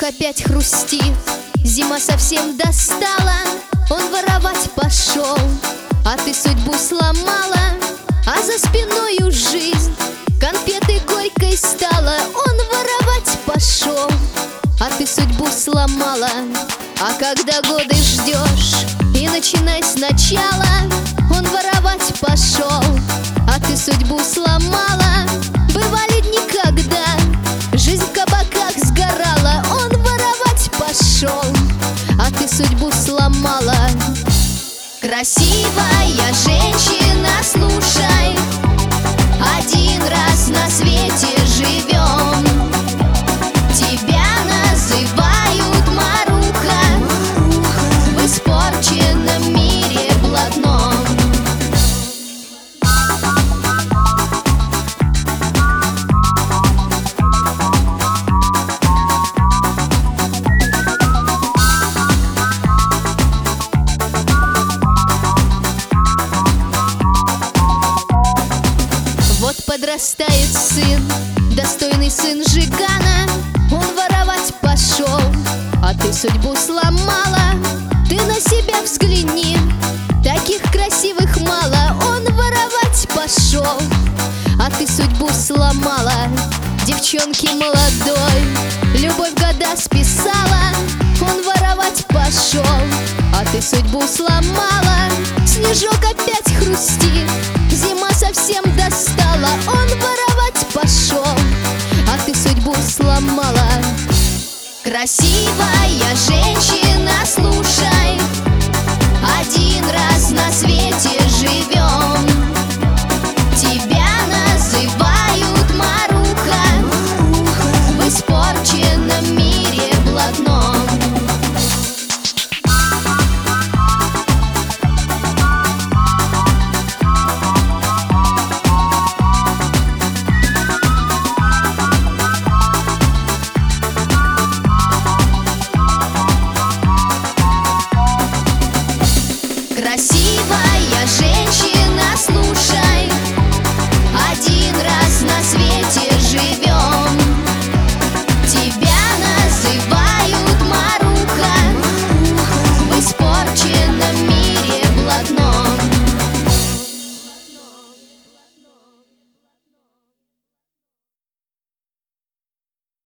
опять хрустит, зима совсем достала. Он воровать пошел, а ты судьбу сломала. А за спиною жизнь конфеты горькой стала. Он воровать пошел, а ты судьбу сломала. А когда годы ждешь и начинай сначала, он воровать пошел, а ты судьбу сломала. Бывали дни, когда жизнь в кабаках сгорала. Он воровать пошел, а ты судьбу сломала. Красивая женщина, слушай, один раз на свете живем. Тебя называют Маруха в испорченном мире блатном. Вот подрастает сын, достойный сын Жигана. Он воровать пошел, а ты судьбу сломала. Ты на себя взгляни, таких красивых мало. Он воровать пошел, а ты судьбу сломала. Девчонки молодой любовь года списала. Он воровать пошел, а ты судьбу сломала. Снежок опять хрустит, зима совсем достала. Он воровать пошел, а ты судьбу сломала. Красивая женщина, слушай, один раз на свете живет.